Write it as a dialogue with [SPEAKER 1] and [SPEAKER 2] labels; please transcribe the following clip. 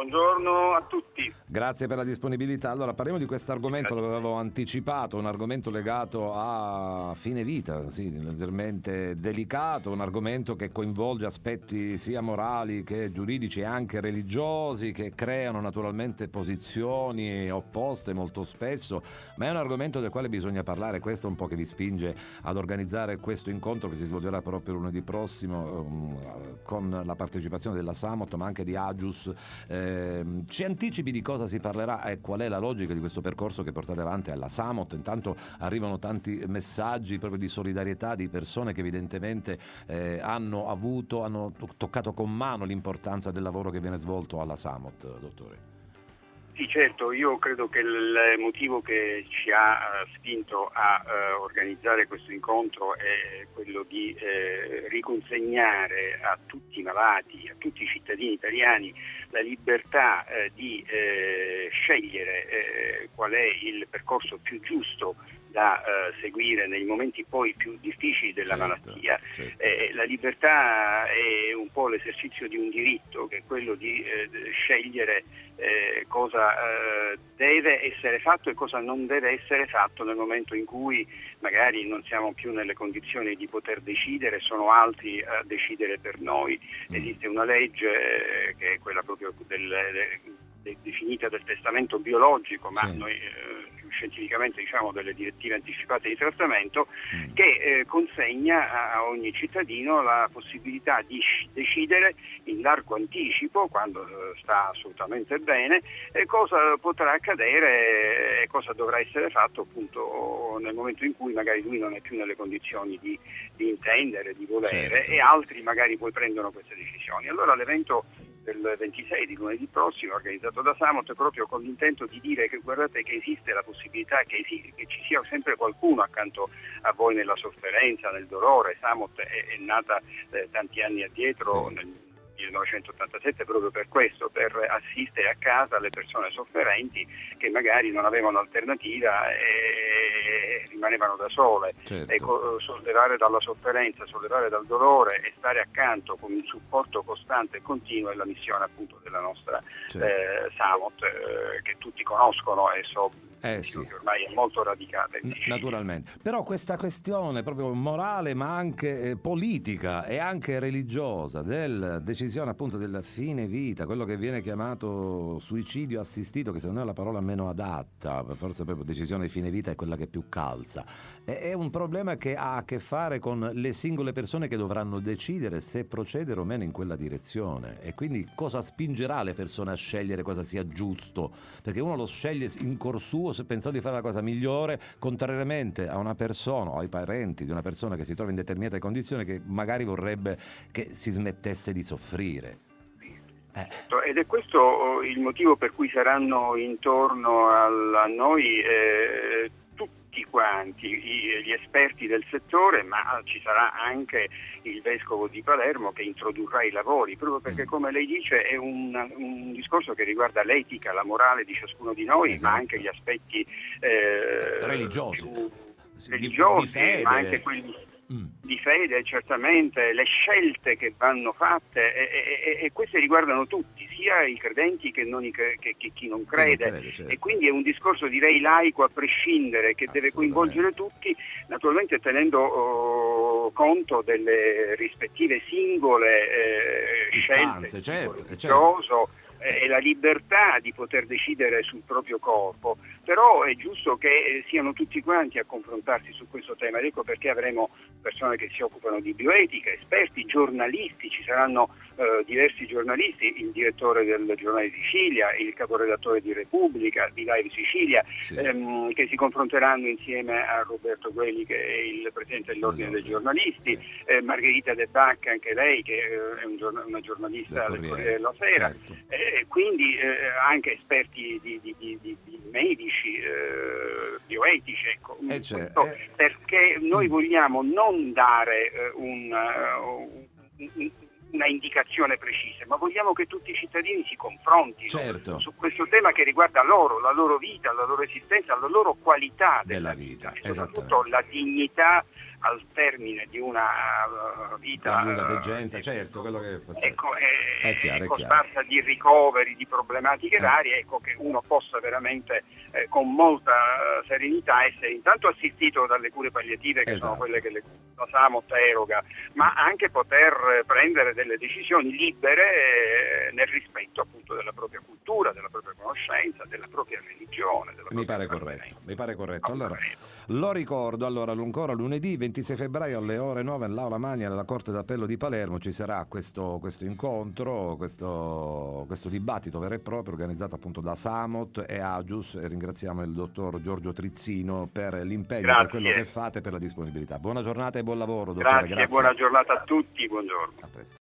[SPEAKER 1] Buongiorno a tutti.
[SPEAKER 2] Grazie per la disponibilità. Allora, parliamo di questo argomento, l'avevo anticipato, un argomento legato a fine vita, sì, leggermente delicato, un argomento che coinvolge aspetti sia morali che giuridici e anche religiosi, che creano naturalmente posizioni opposte molto spesso, ma è un argomento del quale bisogna parlare. Questo è un po' che vi spinge ad organizzare questo incontro che si svolgerà proprio lunedì prossimo con la partecipazione della Samot, ma anche di Agius. Ci anticipi di cosa si parlerà e qual è la logica di questo percorso che portate avanti alla Samot? Intanto arrivano tanti messaggi proprio di solidarietà di persone che evidentemente hanno toccato con mano l'importanza del lavoro che viene svolto alla Samot, dottore.
[SPEAKER 1] Sì, certo, io credo che il motivo che ci ha spinto a organizzare questo incontro è quello di riconsegnare a tutti i malati, a tutti i cittadini italiani, la libertà di scegliere qual è il percorso più giusto da seguire nei momenti poi più difficili della malattia. Certo. La libertà è un po' l'esercizio di un diritto, che è quello di scegliere cosa deve essere fatto e cosa non deve essere fatto nel momento in cui magari non siamo più nelle condizioni di poter decidere, sono altri a decidere per noi. Esiste una legge che è quella proprio definita del testamento biologico, ma sì, noi scientificamente diciamo delle direttive anticipate di trattamento, che consegna a ogni cittadino la possibilità di decidere in largo anticipo, quando sta assolutamente bene, cosa potrà accadere e cosa dovrà essere fatto appunto nel momento in cui magari lui non è più nelle condizioni di intendere, di volere, certo, e altri magari poi prendono queste decisioni. Allora l'evento del 26 di lunedì prossimo, organizzato da Samot, proprio con l'intento di dire che guardate che esiste la possibilità che ci sia sempre qualcuno accanto a voi nella sofferenza, nel dolore. Samot è nata tanti anni addietro, sì, nel 1987, proprio per questo, per assistere a casa le persone sofferenti che magari non avevano alternativa e rimanevano da sole. Certo. Ecco, sollevare dalla sofferenza, sollevare dal dolore e stare accanto con un supporto costante e continuo è la missione appunto della nostra, certo, Samot, che tutti conoscono e sì, che ormai è molto radicata.
[SPEAKER 2] Naturalmente. Però questa questione proprio morale, ma anche politica e anche religiosa, della decisione appunto del fine vita, quello che viene chiamato suicidio assistito, che secondo me è la parola meno adatta, forse proprio decisione di fine vita è quella che più calza, è un problema che ha a che fare con le singole persone che dovranno decidere se procedere o meno in quella direzione, e quindi cosa spingerà le persone a scegliere cosa sia giusto, perché uno lo sceglie in cuor suo pensando di fare la cosa migliore, contrariamente a una persona o ai parenti di una persona che si trova in determinate condizioni, che magari vorrebbe che si smettesse di soffrire.
[SPEAKER 1] Ed è questo il motivo per cui saranno intorno a noi tutti quanti gli esperti del settore, ma ci sarà anche il vescovo di Palermo che introdurrà i lavori, proprio perché, come lei dice, è un discorso che riguarda l'etica, la morale di ciascuno di noi, esatto, ma anche gli aspetti religiosi, di fede, ma anche quelli di fede, certamente, le scelte che vanno fatte e queste riguardano tutti, sia i credenti che chi non crede, certo, e quindi è un discorso, direi, laico a prescindere, che deve coinvolgere tutti, naturalmente tenendo conto delle rispettive singole
[SPEAKER 2] istanze,
[SPEAKER 1] scelte,
[SPEAKER 2] certo.
[SPEAKER 1] E la libertà di poter decidere sul proprio corpo, però è giusto che siano tutti quanti a confrontarsi su questo tema, ed ecco perché avremo persone che si occupano di bioetica, esperti, giornalisti, ci saranno diversi giornalisti, il direttore del Giornale di Sicilia, il caporedattore di Repubblica, di Live Sicilia, sì, che si confronteranno insieme a Roberto Gueli, che è il presidente dell'Ordine dei Giornalisti, sì, Margherita De Bacca, anche lei, che è una giornalista del Corriere della Sera, certo, quindi anche esperti di medici, bioetici, ecco, perché noi vogliamo non dare una indicazione precisa, ma vogliamo che tutti i cittadini si confrontino, certo, su questo tema che riguarda loro, la loro vita, la loro esistenza, la loro qualità della vita, e soprattutto la dignità al termine di una vita
[SPEAKER 2] lunga degenza, certo, quello che
[SPEAKER 1] è
[SPEAKER 2] chiaro,
[SPEAKER 1] costata di ricoveri, di problematiche varie, ecco, che uno possa veramente con molta serenità essere intanto assistito dalle cure palliative, che sono quelle che la SAMOT eroga, ma anche poter prendere delle decisioni libere nel rispetto appunto della propria cultura, della propria conoscenza, della propria religione.
[SPEAKER 2] Mi pare corretto. Allora, lo ricordo, ancora lunedì 26 febbraio alle ore 9 all'Aula Magna della Corte d'Appello di Palermo ci sarà questo incontro, questo dibattito vero e proprio organizzato appunto da SAMOT e Agius, e ringraziamo il dottor Giorgio Trizzino per l'impegno, per quello che fate, per la disponibilità. Buona giornata e buon lavoro, dottore.
[SPEAKER 1] Grazie. Buona giornata a tutti, buongiorno.
[SPEAKER 2] A presto.